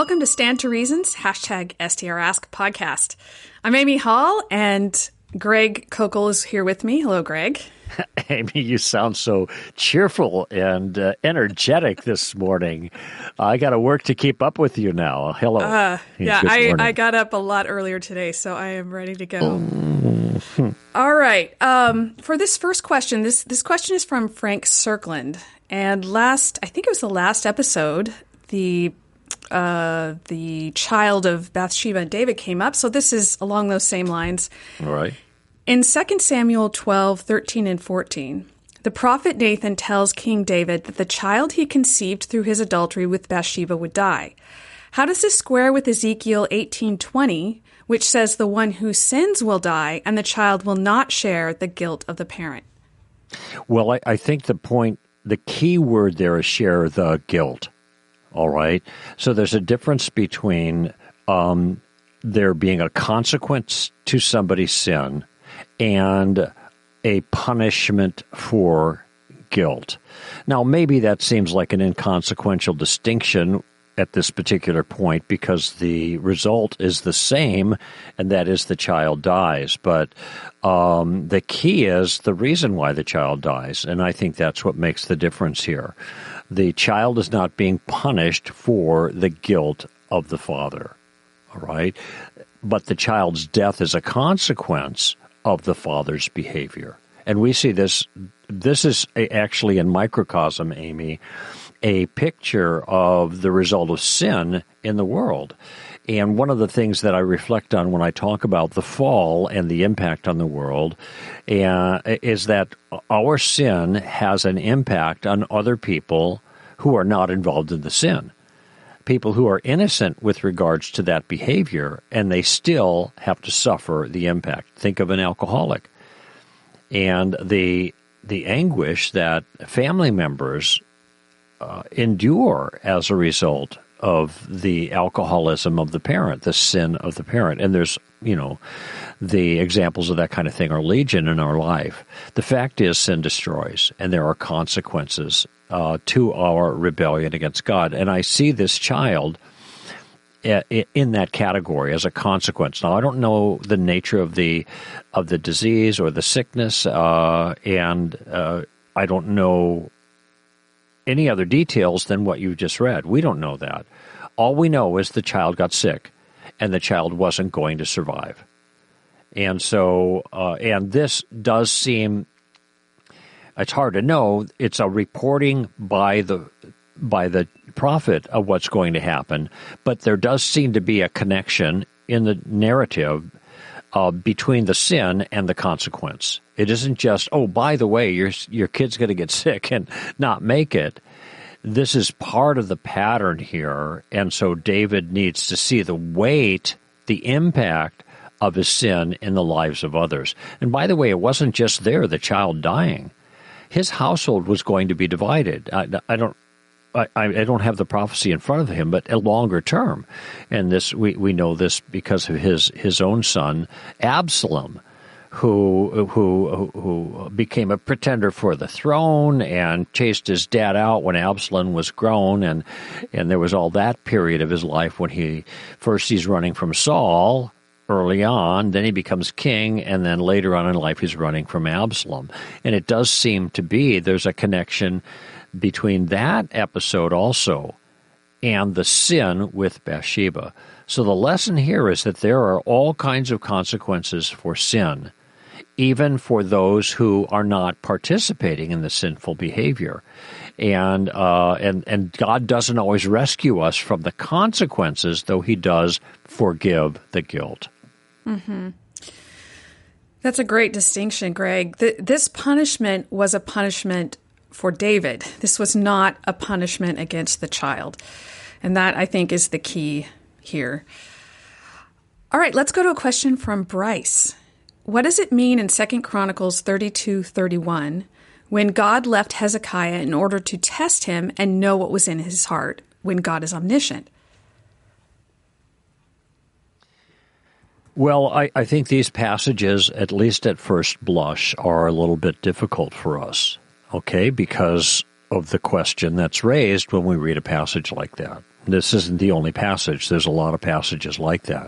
welcome to Stand to Reasons, hashtag STRask podcast. I'm Amy Hall, and Greg Kokel is here with me. Hello, Greg. Amy, you sound so cheerful and energetic this morning. I got to work to keep up with you now. Hello. I got up a lot earlier today, so I am ready to go. All right. For this first question, this question is from Frank Circland. And I think it was the last episode, the child of Bathsheba and David came up. So this is along those same lines. All right. In 2 Samuel 12, 13, and 14, the prophet Nathan tells King David that the child he conceived through his adultery with Bathsheba would die. How does this square with Ezekiel 18:20, which says the one who sins will die and the child will not share the guilt of the parent? Well, I think the key word there is share the guilt. All right. So there's a difference between there being a consequence to somebody's sin and a punishment for guilt. Now, maybe that seems like an inconsequential distinction at this particular point because the result is the same, and that is the child dies. But the key is the reason why the child dies, and I think that's what makes the difference here. The child is not being punished for the guilt of the father, all right? But the child's death is a consequence of the father's behavior. And we see this is actually in microcosm, Amy, a picture of the result of sin in the world. And one of the things that I reflect on when I talk about the fall and the impact on the world is that our sin has an impact on other people who are not involved in the sin. People who are innocent with regards to that behavior, and they still have to suffer the impact. Think of an alcoholic and the anguish that family members endure as a result of the alcoholism of the parent, the sin of the parent. And there's, the examples of that kind of thing are legion in our life. The fact is sin destroys, and there are consequences to our rebellion against God. And I see this child in that category as a consequence. Now, I don't know the nature of the disease or the sickness, and I don't know any other details than what you just read. We don't know that. All we know is the child got sick, and the child wasn't going to survive. And so, and this does seem, it's hard to know. It's a reporting by the prophet of what's going to happen, but there does seem to be a connection in the narrative between the sin and the consequence. It isn't just, oh, by the way, your kid's going to get sick and not make it. This is part of the pattern here, and so David needs to see the weight, the impact of his sin in the lives of others. And by the way, it wasn't just the child dying. His household was going to be divided. I don't have the prophecy in front of him, but a longer term. And this we know this because of his own son, Absalom, who became a pretender for the throne and chased his dad out when Absalom was grown, and there was all that period of his life when he's running from Saul early on, then he becomes king, and then later on in life he's running from Absalom. And it does seem to be there's a connection between that episode also and the sin with Bathsheba. So the lesson here is that there are all kinds of consequences for sin, even for those who are not participating in the sinful behavior. And God doesn't always rescue us from the consequences, though he does forgive the guilt. Mm-hmm. That's a great distinction, Greg. This punishment was a punishment for David. This was not a punishment against the child. And that, I think, is the key here. All right, let's go to a question from Bryce. What does it mean in 2 Chronicles 32:31 when God left Hezekiah in order to test him and know what was in his heart when God is omniscient? Well, I think these passages, at least at first blush, are a little bit difficult for us, okay, because of the question that's raised when we read a passage like that. This isn't the only passage. There's a lot of passages like that.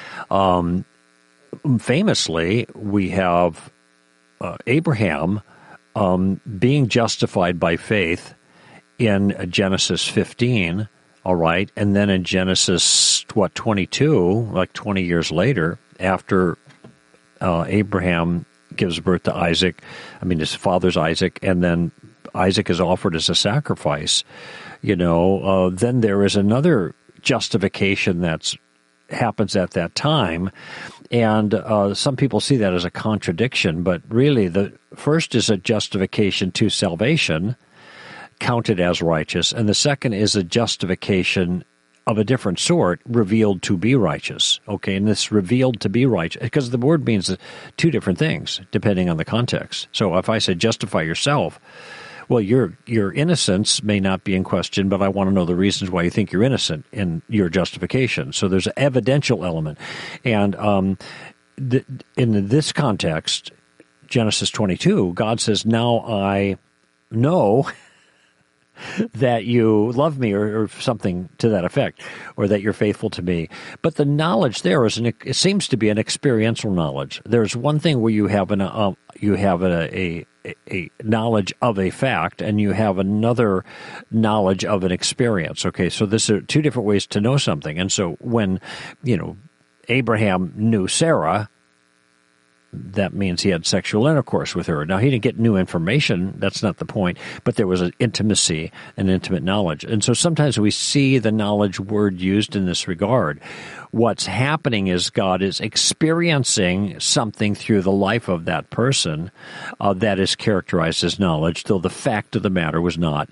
Famously, we have Abraham being justified by faith in Genesis 15, all right, and then in Genesis, 22, like 20 years later, after Abraham gives birth to Isaac, his father's Isaac, and then Isaac is offered as a sacrifice, then there is another justification that happens at that time. And some people see that as a contradiction, but really the first is a justification to salvation, counted as righteous, and the second is a justification of a different sort, revealed to be righteous. Okay, and this revealed to be righteous, because the word means two different things, depending on the context. So if I say justify yourself, well, your innocence may not be in question, but I want to know the reasons why you think you're innocent in your justification. So there's an evidential element. And in this context, Genesis 22, God says, now I know that you love me, or something to that effect, or that you're faithful to me. But the knowledge there it seems to be an experiential knowledge. There's one thing where you have a knowledge of a fact, and you have another knowledge of an experience. Okay, so this are two different ways to know something. And so when, Abraham knew Sarah, that means he had sexual intercourse with her. Now, he didn't get new information. That's not the point. But there was an intimacy and intimate knowledge. And so sometimes we see the knowledge word used in this regard. What's happening is God is experiencing something through the life of that person that is characterized as knowledge, though the fact of the matter was not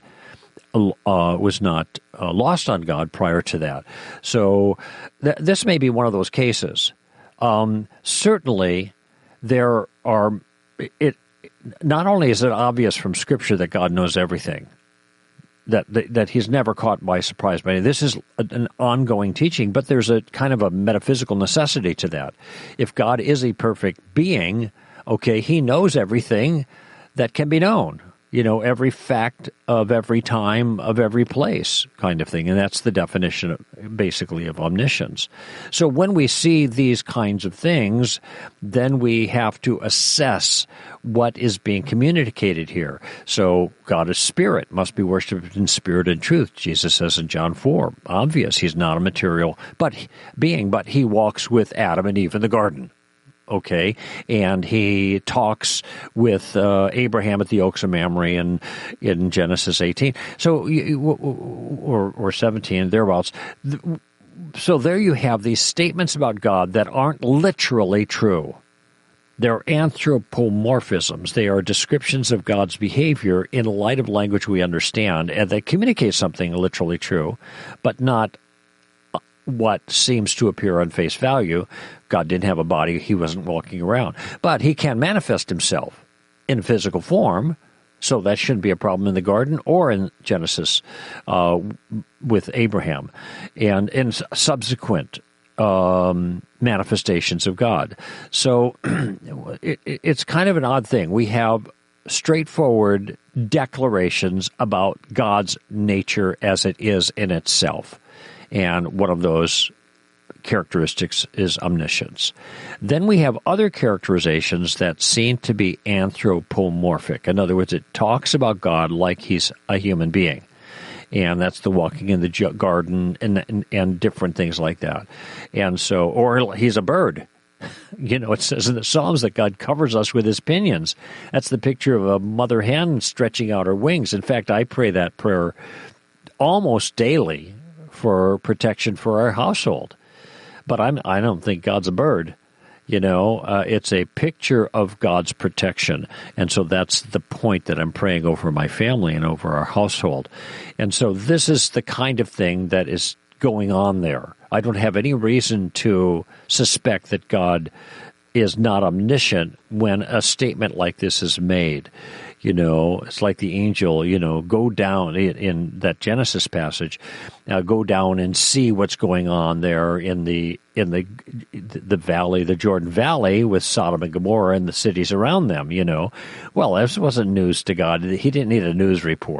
lost on God prior to that. So this may be one of those cases. Certainly, there are. Not only is it obvious from Scripture that God knows everything, that He's never caught by surprise by anything. This is an ongoing teaching, but there's a kind of a metaphysical necessity to that. If God is a perfect being, okay, He knows everything that can be known. Every fact of every time, of every place, kind of thing. And that's the definition, basically, of omniscience. So when we see these kinds of things, then we have to assess what is being communicated here. So God is spirit, must be worshipped in spirit and truth. Jesus says in John 4, obvious, He's not a material being, but He walks with Adam and Eve in the garden. Okay, and He talks with Abraham at the Oaks of Mamre in Genesis 18, or 17, thereabouts. So there you have these statements about God that aren't literally true. They're anthropomorphisms. They are descriptions of God's behavior in light of language we understand, and they communicate something literally true, but not what seems to appear on face value. God didn't have a body. He wasn't walking around. But He can manifest Himself in physical form, so that shouldn't be a problem in the garden or in Genesis with Abraham and in subsequent manifestations of God. So it's kind of an odd thing. We have straightforward declarations about God's nature as it is in itself. And one of those characteristics is omniscience. Then we have other characterizations that seem to be anthropomorphic. In other words, it talks about God like He's a human being. And that's the walking in the garden and different things like that. And so, or He's a bird. It says in the Psalms that God covers us with His pinions. That's the picture of a mother hen stretching out her wings. In fact, I pray that prayer almost daily for protection for our household. But I don't think God's a bird. It's a picture of God's protection. And so that's the point that I'm praying over my family and over our household. And so this is the kind of thing that is going on there. I don't have any reason to suspect that God is not omniscient when a statement like this is made. It's like the angel, go down in that Genesis passage, go down and see what's going on there in the valley, the Jordan Valley, with Sodom and Gomorrah and the cities around them, Well, this wasn't news to God. He didn't need a news report.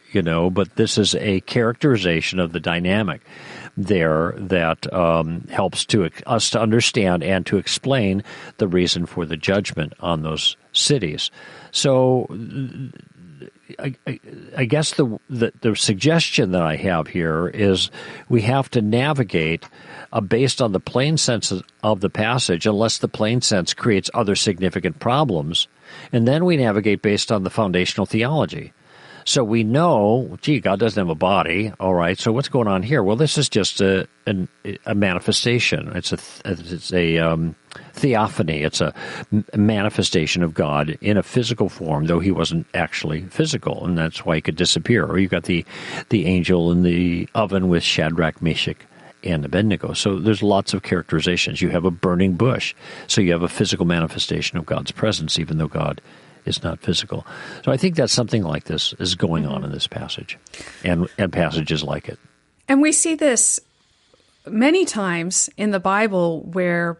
but this is a characterization of the dynamic there that helps us to understand and to explain the reason for the judgment on those cities. So I guess the suggestion that I have here is we have to navigate based on the plain sense of the passage, unless the plain sense creates other significant problems, and then we navigate based on the foundational theology. So we know, God doesn't have a body, all right, so what's going on here? Well, this is just a manifestation. It's a theophany. It's a manifestation of God in a physical form, though he wasn't actually physical, and that's why he could disappear. Or you've got the angel in the oven with Shadrach, Meshach, and Abednego. So there's lots of characterizations. You have a burning bush, so you have a physical manifestation of God's presence, even though God is not physical. So I think that something like this is going on in this passage and passages like it. And we see this many times in the Bible where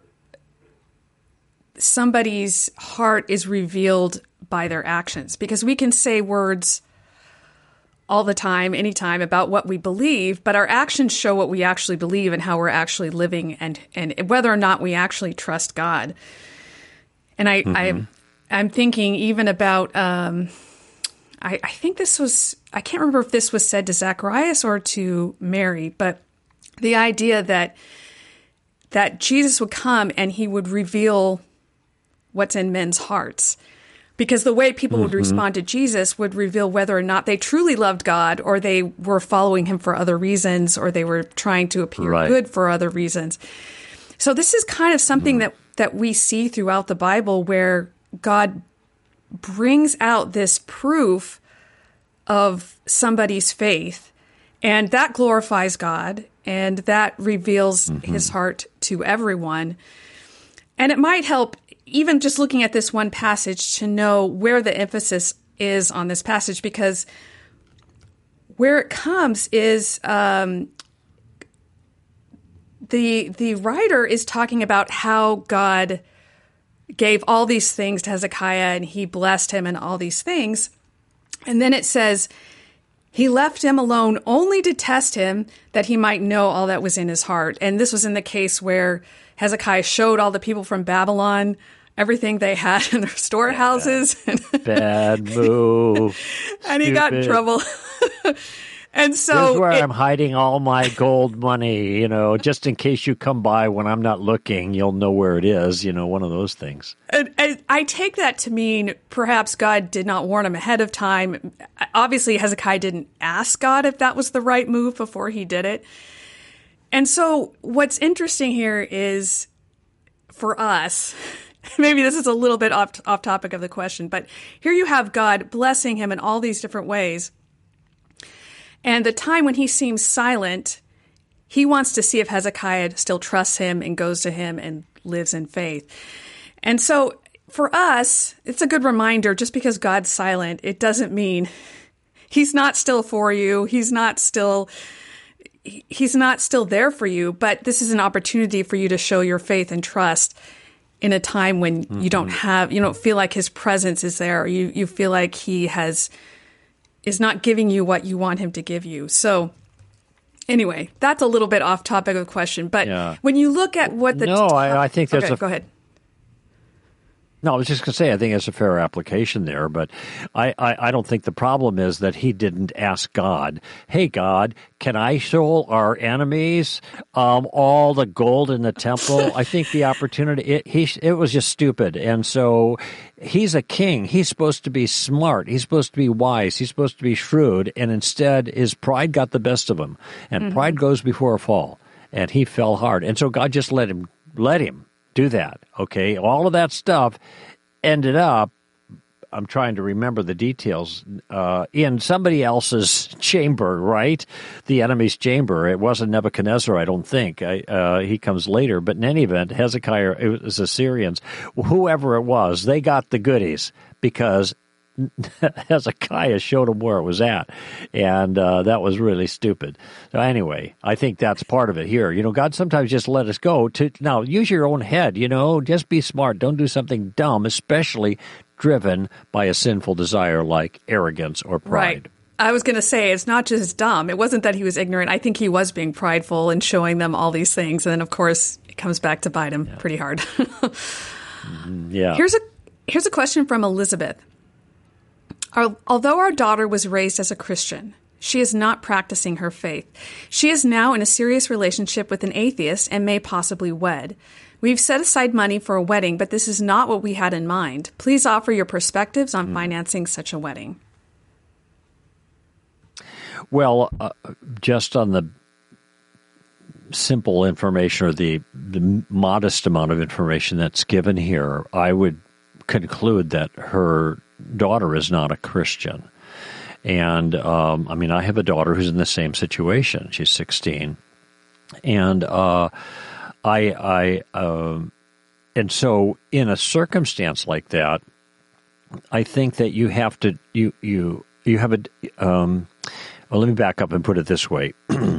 somebody's heart is revealed by their actions, because we can say words all the time, anytime, about what we believe, but our actions show what we actually believe and how we're actually living and whether or not we actually trust God. And I'm thinking even about, I think this was, I can't remember if this was said to Zacharias or to Mary, but the idea that Jesus would come and he would reveal what's in men's hearts. Because the way people would respond to Jesus would reveal whether or not they truly loved God, or they were following him for other reasons, or they were trying to appear good for other reasons. So this is kind of something that we see throughout the Bible, where God brings out this proof of somebody's faith, and that glorifies God, and that reveals his heart to everyone. And it might help, even just looking at this one passage, to know where the emphasis is on this passage, because where it comes is the writer is talking about how God gave all these things to Hezekiah and he blessed him and all these things. And then it says, he left him alone only to test him, that he might know all that was in his heart. And this was in the case where Hezekiah showed all the people from Babylon everything they had in their storehouses. Bad move. And he got in trouble. And so this is where I'm hiding all my gold money, just in case you come by when I'm not looking, you'll know where it is, one of those things. And I take that to mean perhaps God did not warn him ahead of time. Obviously, Hezekiah didn't ask God if that was the right move before he did it. And so what's interesting here is, for us, maybe this is a little bit off topic of the question, but here you have God blessing him in all these different ways. And the time when he seems silent, he wants to see if Hezekiah still trusts him and goes to him and lives in faith. And so for us, it's a good reminder, just because God's silent, it doesn't mean he's not still for you. He's not still there for you, but this is an opportunity for you to show your faith and trust in a time when you don't feel like his presence is there. Or you feel like he is not giving you what you want him to give you. So anyway, that's a little bit off topic of the question, but when you look at what the... I think that's go ahead. No, I was just going to say, I think it's a fair application there, but I don't think the problem is that he didn't ask God, hey, God, can I show our enemies all the gold in the temple? I think the opportunity, it was just stupid. And so he's a king. He's supposed to be smart. He's supposed to be wise. He's supposed to be shrewd. And instead, his pride got the best of him. And pride goes before a fall. And he fell hard. And so God just let him do that, okay? All of that stuff ended up, I'm trying to remember the details, in somebody else's chamber, right? The enemy's chamber. It wasn't Nebuchadnezzar, I don't think. He comes later. But in any event, Hezekiah, it was Assyrians, whoever it was, they got the goodies because Hezekiah showed them where it was at, and that was really stupid. So anyway, I think that's part of it here. God sometimes just let us go to, now use your own head, just be smart. Don't do something dumb, especially driven by a sinful desire like arrogance or pride. Right. I was going to say, it's not just dumb. It wasn't that he was ignorant. I think he was being prideful and showing them all these things. And then, of course, it comes back to bite him pretty hard. Yeah. Here's a question from Elizabeth. Although our daughter was raised as a Christian, she is not practicing her faith. She is now in a serious relationship with an atheist and may possibly wed. We've set aside money for a wedding, but this is not what we had in mind. Please offer your perspectives on financing such a wedding. Well, just on the simple information or the modest amount of information that's given here, I would conclude that her daughter is not a Christian. And, I have a daughter who's in the same situation. She's 16. And and so in a circumstance like that, I think that you have to, you have a, well, let me back up and put it this way.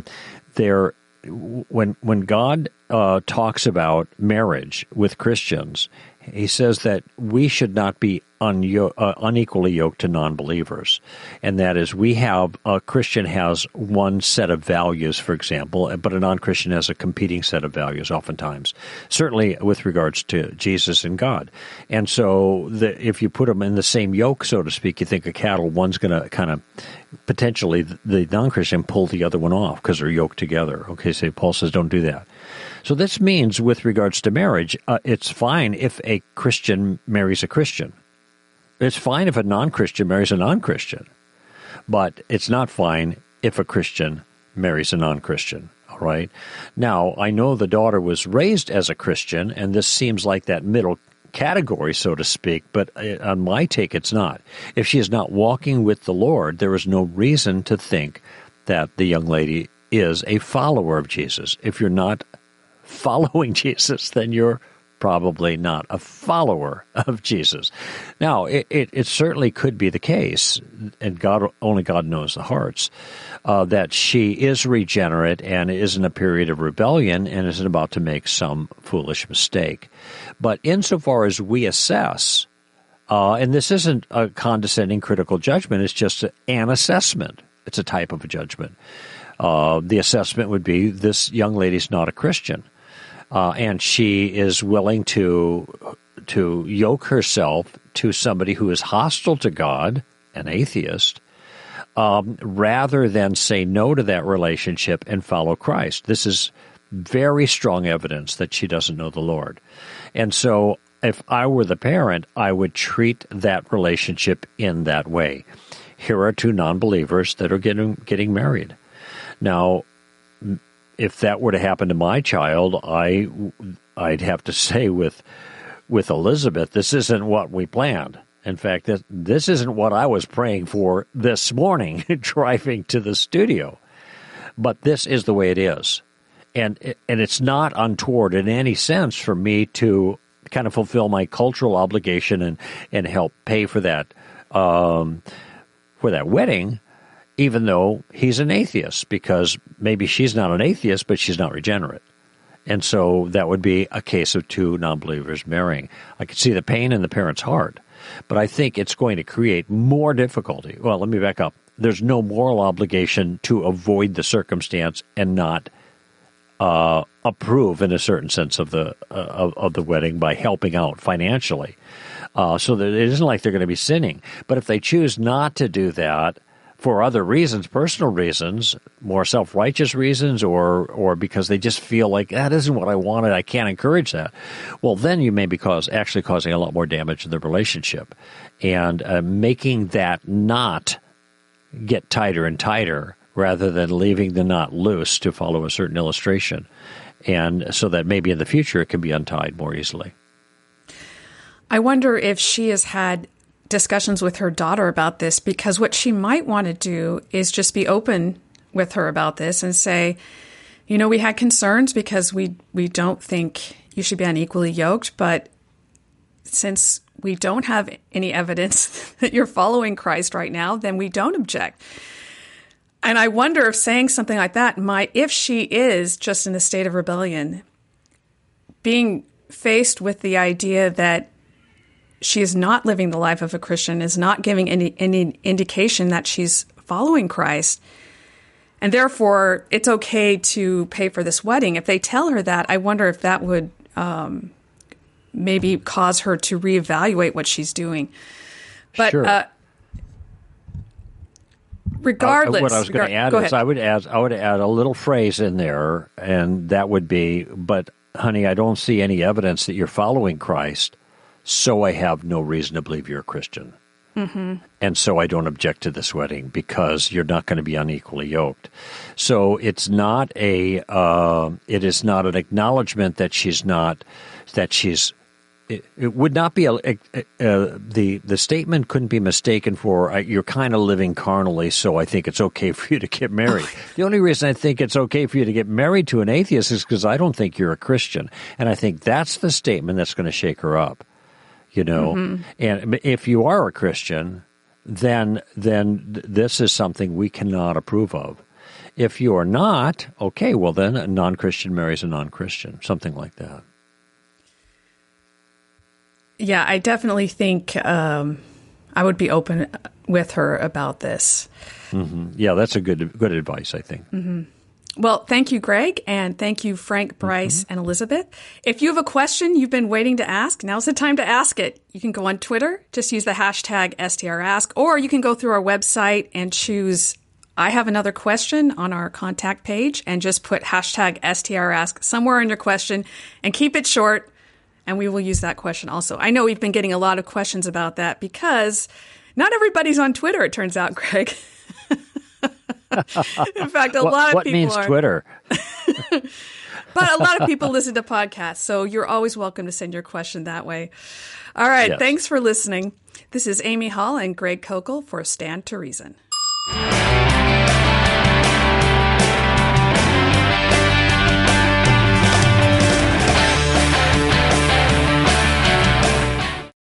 When God talks about marriage with Christians, he says that we should not be unequally yoked to non-believers. And that is, a Christian has one set of values, for example, but a non-Christian has a competing set of values oftentimes, certainly with regards to Jesus and God. And so if you put them in the same yoke, so to speak, you think of cattle, one's going to kind of potentially, the non-Christian, pull the other one off because they're yoked together. Okay, so Paul says don't do that. So this means with regards to marriage, it's fine if a Christian marries a Christian. It's fine if a non-Christian marries a non-Christian. But it's not fine if a Christian marries a non-Christian. All right? Now, I know the daughter was raised as a Christian, and this seems like that middle category, so to speak, but on my take, it's not. If she is not walking with the Lord, there is no reason to think that the young lady is a follower of Jesus. If you're not following Jesus, then you're probably not a follower of Jesus. Now, it certainly could be the case, and only God knows the hearts, that she is regenerate and is in a period of rebellion and isn't about to make some foolish mistake. But insofar as we assess, and this isn't a condescending critical judgment, it's just an assessment. It's a type of a judgment. The assessment would be, this young lady's not a Christian. And she is willing to yoke herself to somebody who is hostile to God, an atheist, rather than say no to that relationship and follow Christ. This is very strong evidence that she doesn't know the Lord. And so if I were the parent, I would treat that relationship in that way. Here are two non-believers that are getting married. Now, if that were to happen to my child, I'd have to say with Elizabeth, this isn't what we planned. In fact, this isn't what I was praying for this morning driving to the studio. But this is the way it is. And it's not untoward in any sense for me to kind of fulfill my cultural obligation and help pay for that wedding, even though he's an atheist, because maybe she's not an atheist, but she's not regenerate. And so that would be a case of two non-believers marrying. I could see the pain in the parent's heart, but I think it's going to create more difficulty. Well, let me back up. There's no moral obligation to avoid the circumstance and not approve, in a certain sense, of the wedding by helping out financially. So that it isn't like they're going to be sinning. But if they choose not to do that for other reasons, personal reasons, more self-righteous reasons, or because they just feel like that isn't what I wanted, I can't encourage that, well, then you may be actually causing a lot more damage to the relationship, and making that knot get tighter and tighter rather than leaving the knot loose, to follow a certain illustration, and so that maybe in the future it can be untied more easily. I wonder if she has had discussions with her daughter about this, because what she might want to do is just be open with her about this and say, we had concerns because we don't think you should be unequally yoked, but since we don't have any evidence that you're following Christ right now, then we don't object. And I wonder if saying something like that if she is just in a state of rebellion, being faced with the idea that she is not living the life of a Christian, is not giving any indication that she's following Christ. And therefore, it's okay to pay for this wedding. If they tell her that, I wonder if that would maybe cause her to reevaluate what she's doing. But sure. Regardless, what I was going to add is I would add a little phrase in there, and that would be, "But honey, I don't see any evidence that you're following Christ, so I have no reason to believe you're a Christian, and so I don't object to this wedding because you're not going to be unequally yoked." So it is not an acknowledgement that she's not that she's. It would not be the statement couldn't be mistaken for you're kind of living carnally, so I think it's okay for you to get married. The only reason I think it's okay for you to get married to an atheist is because I don't think you're a Christian, and I think that's the statement that's going to shake her up. And if you are a Christian, then this is something we cannot approve of. If you are not, okay, well then a non-Christian marries a non-Christian, something like that. Yeah, I definitely think I would be open with her about this. Mm-hmm. Yeah, that's a good advice, I think. Mm-hmm. Well, thank you, Greg, and thank you, Frank, Bryce, and Elizabeth. If you have a question you've been waiting to ask, now's the time to ask it. You can go on Twitter, just use the hashtag STRask, or you can go through our website and choose I have another question on our contact page and just put hashtag STRask somewhere in your question and keep it short. And we will use that question also. I know we've been getting a lot of questions about that because not everybody's on Twitter, it turns out, Greg. In fact, a lot of what people means are. Twitter? But a lot of people listen to podcasts, so you're always welcome to send your question that way. All right, Yes. Thanks for listening. This is Amy Hall and Greg Kokel for Stand to Reason.